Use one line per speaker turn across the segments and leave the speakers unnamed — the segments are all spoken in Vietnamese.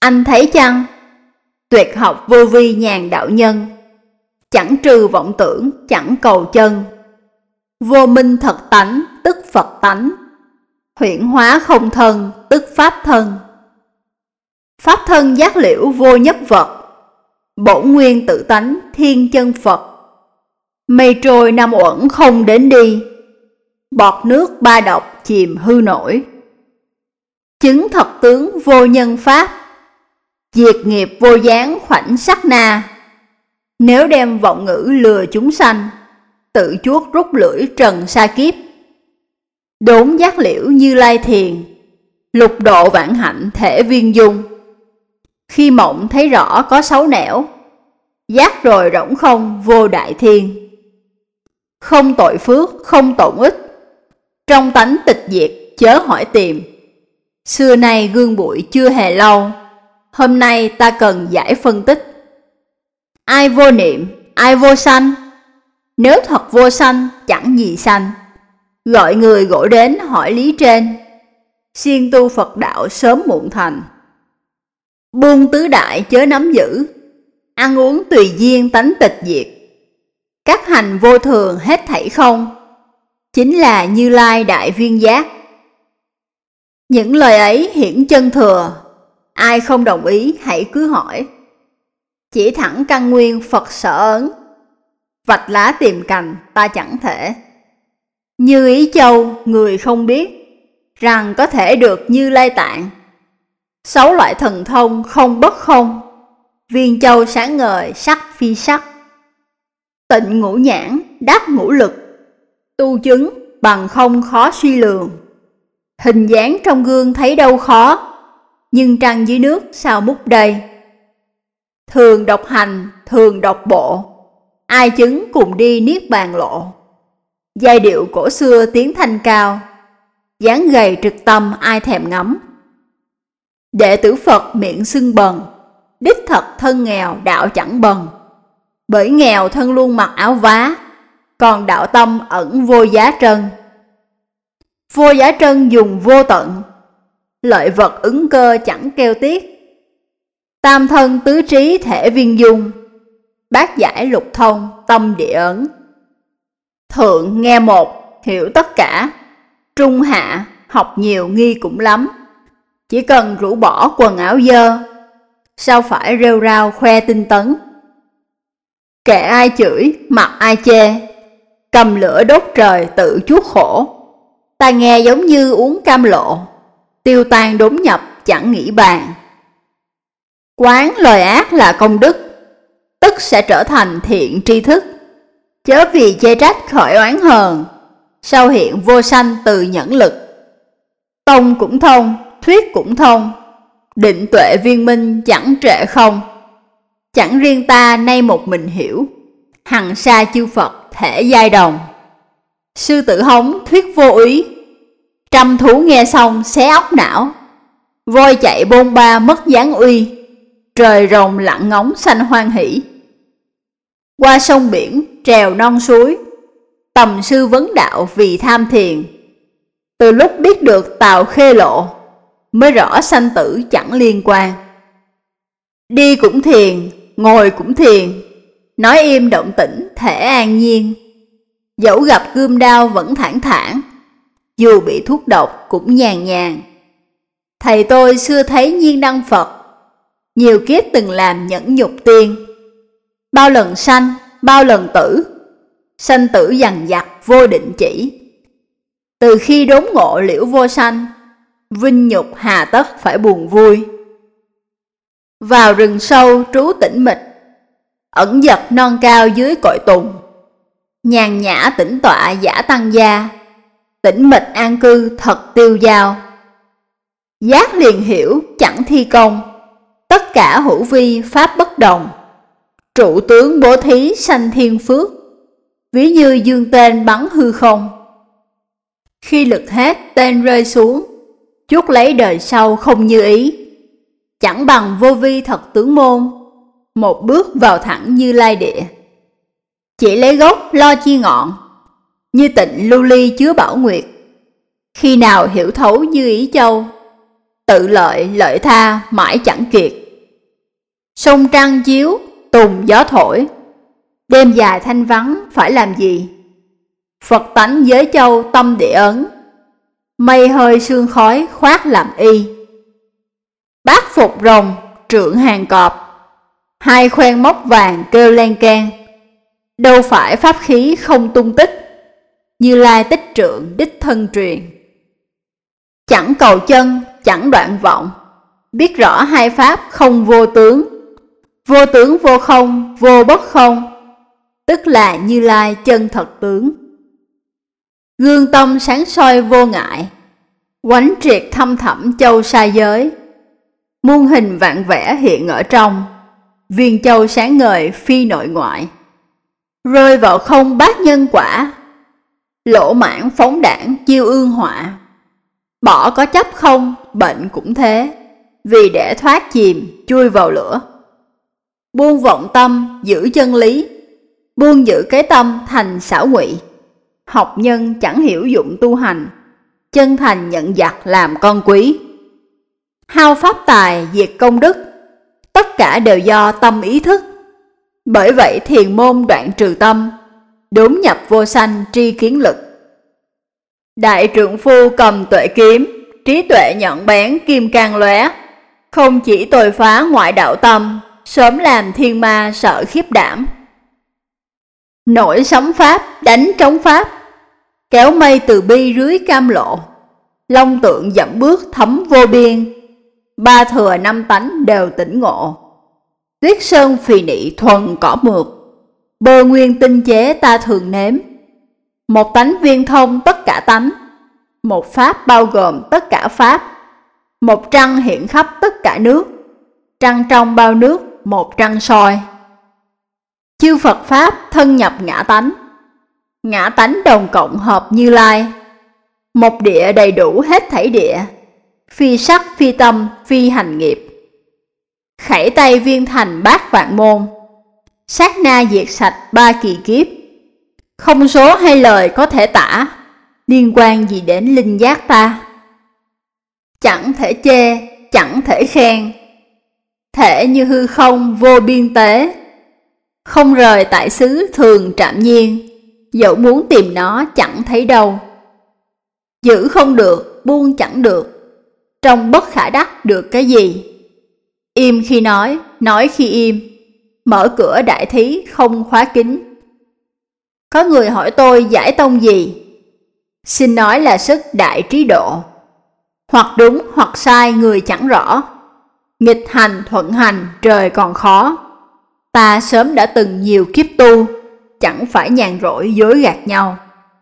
Anh thấy chăng, tuyệt học vô vi nhàn đạo nhân, chẳng trừ vọng tưởng chẳng cầu chân, vô minh thật tánh tức Phật tánh, huyễn hóa không thân tức pháp thân. Pháp thân giác liễu vô nhất vật, bổn nguyên tự tánh thiên chân Phật. Mây trôi năm uẩn không đến đi, bọt nước ba độc chìm hư nổi. Chứng thật tướng vô nhân pháp, diệt nghiệp vô dáng khoảnh sắc na. Nếu đem vọng ngữ lừa chúng sanh, tự chuốc rút lưỡi trần sa kiếp. Đốn giác liễu Như Lai thiền, lục độ vạn hạnh thể viên dung. Khi mộng thấy rõ có xấu nẻo, giác rồi rỗng không vô đại thiên. Không tội phước không tổn ích, trong tánh tịch diệt chớ hỏi tìm. Xưa nay gương bụi chưa hề lâu, hôm nay ta cần giải phân tích. Ai vô niệm, ai vô sanh? Nếu thật vô sanh, chẳng gì sanh. Gọi người gỗ đến hỏi lý trên, siêng tu Phật đạo sớm muộn thành. Buông tứ đại chớ nắm giữ, ăn uống tùy duyên tánh tịch diệt. Các hành vô thường hết thảy không, chính là Như Lai đại viên giác. Những lời ấy hiển chân thừa, ai không đồng ý hãy cứ hỏi. Chỉ thẳng căn nguyên Phật sở ấn, vạch lá tìm cành ta chẳng thể. Như Ý Châu người không biết, rằng có thể được Như Lai tạng. 6 loại thần thông không bất không, viên châu sáng ngời sắc phi sắc. Tịnh ngũ nhãn đắc ngũ lực, tu chứng bằng không khó suy lường. Hình dáng trong gương thấy đâu khó, nhưng trăng dưới nước sao múc đây. Thường độc hành, thường độc bộ, ai chứng cùng đi niết bàn lộ. Giai điệu cổ xưa tiếng thanh cao, dáng gầy trực tâm ai thèm ngắm. Đệ tử Phật miệng xưng bần, đích thật thân nghèo đạo chẳng bần. Bởi nghèo thân luôn mặc áo vá, còn đạo tâm ẩn vô giá trân. Vô giá trân dùng vô tận, lợi vật ứng cơ chẳng keo tiếc. Tam thân tứ trí thể viên dung, bát giải lục thông tâm địa ấn. Thượng nghe một, hiểu tất cả. Trung hạ, học nhiều nghi cũng lắm. Chỉ cần rũ bỏ quần áo dơ, sao phải rêu rao khoe tinh tấn. Kệ ai chửi, mặc ai chê, cầm lửa đốt trời tự chuốc khổ. Ta nghe giống như uống cam lộ, tiêu tan đốn nhập chẳng nghĩ bàn. Quán lời ác là công đức, tức sẽ trở thành thiện tri thức. Chớ vì chê trách khởi oán hờn, sau hiện vô sanh từ nhẫn lực. Tông cũng thông, thuyết cũng thông, định tuệ viên minh chẳng trệ không. Chẳng riêng ta nay một mình hiểu, hằng sa chư Phật thể giai đồng. Sư tử hống thuyết vô úy, trăm thú nghe xong xé óc não. Voi chạy bôn ba mất dáng uy, trời rồng lặng ngóng sanh hoan hỷ. Qua sông biển trèo non suối, tầm sư vấn đạo vì tham thiền. Từ lúc biết được tào khê lộ, mới rõ sanh tử chẳng liên quan. Đi cũng thiền, ngồi cũng thiền, nói im động tĩnh thể an nhiên. Dẫu gặp gươm đao vẫn thản thản, dù bị thuốc độc cũng nhàn nhàn. Thầy tôi xưa thấy nhiên đăng Phật, nhiều kiếp từng làm nhẫn nhục tiên. Bao lần sanh, bao lần tử, sanh tử dằn vặt vô định chỉ. Từ khi đốn ngộ liễu vô sanh, vinh nhục hà tất phải buồn vui. Vào rừng sâu trú tĩnh mịch, ẩn dật non cao dưới cội tùng. Nhàn nhã tĩnh tọa giả tăng gia, tĩnh mịch an cư thật tiêu dao. Giác liền hiểu chẳng thi công, tất cả hữu vi pháp bất đồng. Trụ tướng bố thí sanh thiên phước, ví như dương tên bắn hư không. Khi lực hết tên rơi xuống, chuốc lấy đời sau không như ý. Chẳng bằng vô vi thật tướng môn, một bước vào thẳng Như Lai địa. Chỉ lấy gốc lo chi ngọn, như tịnh lưu ly chứa bảo nguyệt. Khi nào hiểu thấu Như Ý Châu, tự lợi lợi tha mãi chẳng kiệt. Sông trăng chiếu, tùng gió thổi, đêm dài thanh vắng phải làm gì? Phật tánh giới châu tâm địa ấn, mây hơi sương khói khoác làm y. Bát phục rồng, trượng hàng cọp, hai khoen móc vàng kêu len keng. Đâu phải pháp khí không tung tích, Như Lai tích trượng đích thân truyền. Chẳng cầu chân, chẳng đoạn vọng, biết rõ hai pháp không vô tướng. Vô tướng vô không, vô bất không, tức là Như Lai chân thật tướng. Gương tâm sáng soi vô ngại, quánh triệt thâm thẳm châu sa giới. Muôn hình vạn vẻ hiện ở trong, viên châu sáng ngời phi nội ngoại. Rơi vào không bát nhân quả, lỗ mãn phóng đảng chiêu ương họa. Bỏ có chấp không, bệnh cũng thế, vì để thoát chìm chui vào lửa. Buông vọng tâm giữ chân lý, buông giữ cái tâm thành xảo ngụy. Học nhân chẳng hiểu dụng tu hành, chân thành nhận giặc làm con quý. Hao pháp tài diệt công đức, tất cả đều do tâm ý thức. Bởi vậy thiền môn đoạn trừ tâm, đốn nhập vô sanh tri kiến lực. Đại trượng phu cầm tuệ kiếm, trí tuệ nhọn bén kim cang lóe. Không chỉ tồi phá ngoại đạo tâm, sớm làm thiên ma sợ khiếp đảm. Nổi sóng pháp đánh trống pháp, kéo mây từ bi rưới cam lộ. Long tượng dẫm bước thấm vô biên, ba thừa năm tánh đều tỉnh ngộ. Tuyết sơn phì nị thuần cỏ mượt, bơ nguyên tinh chế ta thường nếm. Một tánh viên thông tất cả tánh, một pháp bao gồm tất cả pháp. Một trăng hiện khắp tất cả nước, trăng trong bao nước một trăng soi. Chư Phật Pháp thân nhập ngã tánh, ngã tánh đồng cộng hợp Như Lai. Một địa đầy đủ hết thảy địa, phi sắc phi tâm phi hành nghiệp. Khẩy tay viên thành bát vạn môn, sát na diệt sạch ba kỳ kiếp. Không số hay lời có thể tả, liên quan gì đến linh giác ta. Chẳng thể chê, chẳng thể khen, thể như hư không vô biên tế. Không rời tại xứ thường trạm nhiên, dẫu muốn tìm nó chẳng thấy đâu. Giữ không được, buông chẳng được, trong bất khả đắc được cái gì. Im khi nói khi im, mở cửa đại thí không khóa kín. Có người hỏi tôi giải tông gì? Xin nói là sức đại trí độ. Hoặc đúng hoặc sai người chẳng rõ, nghịch hành thuận hành trời còn khó. Ta sớm đã từng nhiều kiếp tu, chẳng phải nhàn rỗi dối gạt nhau.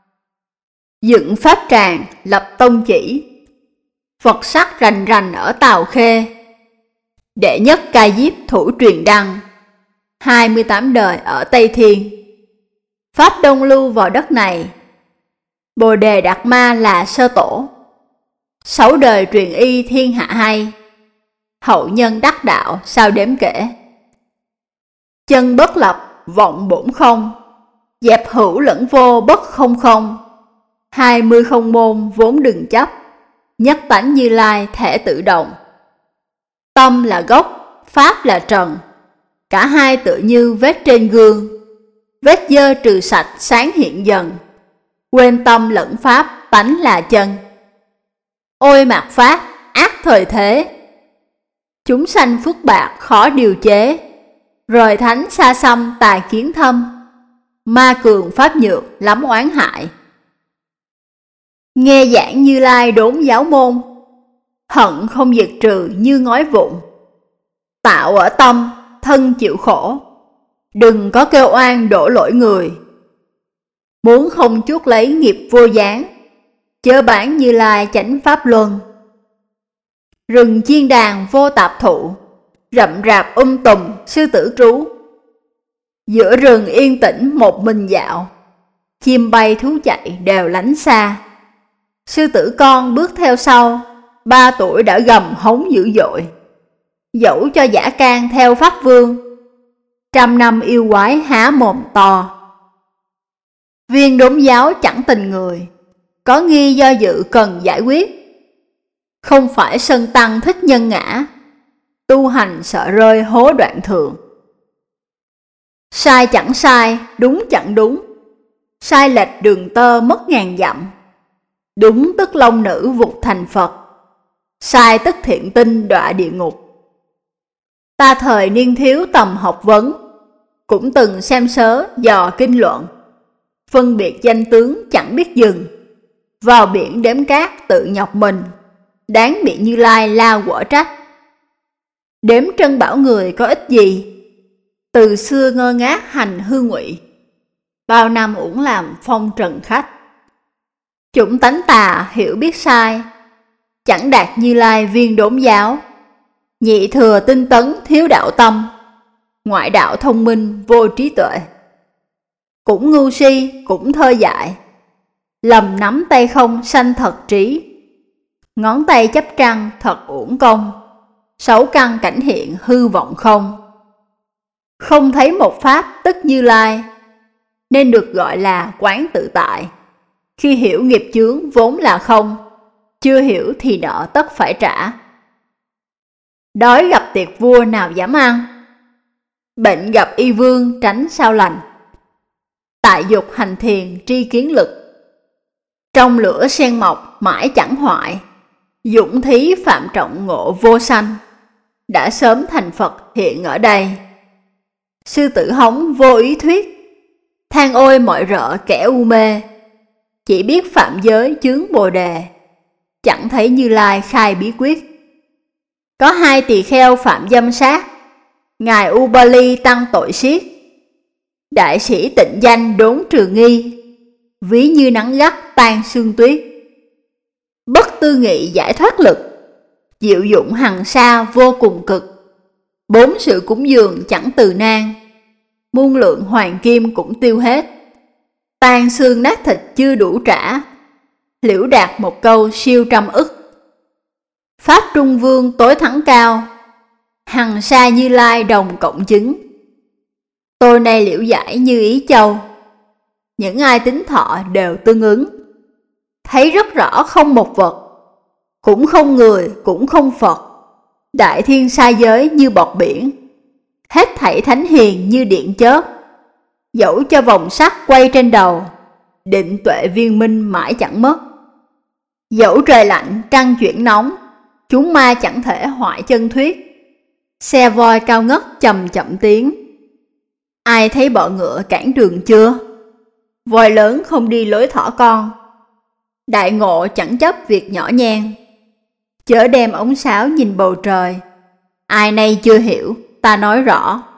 Dựng pháp tràng lập tông chỉ, Phật sắc rành rành ở Tào Khê. Đệ nhất ca diếp thủ truyền đăng, 28 đời ở Tây Thiên. Pháp đông lưu vào đất này, Bồ Đề Đạt Ma là sơ tổ. 6 đời truyền y thiên hạ hay, hậu nhân đắc đạo sao đếm kể. Chân bất lập vọng bổn không, dẹp hữu lẫn vô bất không không. 20 không môn vốn đừng chấp, nhất tánh Như Lai thể tự động. Tâm là gốc, pháp là trần, cả hai tự như vết trên gương. Vết dơ trừ sạch sáng hiện dần, quên tâm lẫn pháp tánh là chân. Ôi mạt pháp ác thời thế, chúng sanh phước bạc khó điều chế. Rời thánh xa xăm tà kiến thâm, ma cường pháp nhược lắm oán hại. Nghe giảng Như Lai đốn giáo môn, hận không diệt trừ như ngói vụn. Tạo ở tâm, thân chịu khổ, đừng có kêu oan đổ lỗi người. Muốn không chuốc lấy nghiệp vô gián, chớ bán Như Lai chánh pháp luân. Rừng chiên đàn vô tạp thụ, rậm rạp tùm sư tử trú. Giữa rừng yên tĩnh một mình dạo, chim bay thú chạy đều lánh xa. Sư tử con bước theo sau, 3 tuổi đã gầm hống dữ dội. Dẫu cho dã can theo pháp vương, 100 năm yêu quái há mồm to. Viên đốn giáo chẳng tình người, có nghi do dự cần giải quyết. Không phải Sơn Tăng thích nhân ngã, tu hành sợ rơi hố đoạn thường. Sai chẳng sai, đúng chẳng đúng, sai lệch đường tơ mất ngàn dặm. Đúng tức long nữ vụt thành Phật, sai tức thiện tinh đọa địa ngục. Ta thời niên thiếu tầm học vấn, cũng từng xem sớ dò kinh luận, phân biệt danh tướng chẳng biết dừng, vào biển đếm cát tự nhọc mình, đáng bị Như Lai la quở trách. Đếm trân bảo người có ích gì, từ xưa ngơ ngác hành hư ngụy, bao năm uổng làm phong trần khách. Chủng tánh tà hiểu biết sai, chẳng đạt Như Lai viên đốn giáo. Nhị thừa tinh tấn thiếu đạo tâm, ngoại đạo thông minh vô trí tuệ. Cũng ngu si cũng thơ dại, lầm nắm tay không sanh thật trí. Ngón tay chấp trăng thật uổng công, sáu căn cảnh hiện hư vọng không. Không thấy một pháp tức Như Lai, nên được gọi là quán tự tại. Khi hiểu nghiệp chướng vốn là không, chưa hiểu thì nợ tất phải trả. Đói gặp tiệc vua nào dám ăn, bệnh gặp y vương tránh sao lành. Tại dục hành thiền tri kiến lực, trong lửa sen mọc mãi chẳng hoại. Dũng thí phạm trọng ngộ vô sanh, đã sớm thành Phật hiện ở đây. Sư tử hống vô ý thuyết, than ôi mọi rợ kẻ u mê. Chỉ biết phạm giới chướng bồ đề, chẳng thấy Như Lai khai bí quyết. Có hai tỳ kheo phạm dâm sát, ngài Ubali tăng tội siết. Đại sĩ tịnh danh đốn trừ nghi, ví như nắng gắt tan sương tuyết. Bất tư nghị giải thoát lực, diệu dụng hằng sa vô cùng cực. Bốn sự cúng dường chẳng từ nan, muôn lượng hoàng kim cũng tiêu hết. Tan xương nát thịt chưa đủ trả, liễu đạt một câu siêu trăm ức. Pháp Trung Vương tối thắng cao, hằng sa Như Lai đồng cộng chứng. Tôi nay liễu giải như ý châu, những ai tính thọ đều tương ứng. Thấy rất rõ không một vật, cũng không người cũng không Phật. Đại thiên sa giới như bọt biển, hết thảy thánh hiền như điện chớp. Dẫu cho vòng sắt quay trên đầu, định tuệ viên minh mãi chẳng mất. Dẫu trời lạnh trăng chuyển nóng, chúng ma chẳng thể hoại chân thuyết. Xe voi cao ngất chậm chậm tiến, ai thấy bọ ngựa cản đường chưa? Voi lớn không đi lối thỏ con, đại ngộ chẳng chấp việc nhỏ nhen. Chớ đem ống sáo nhìn bầu trời, ai nay chưa hiểu ta nói rõ.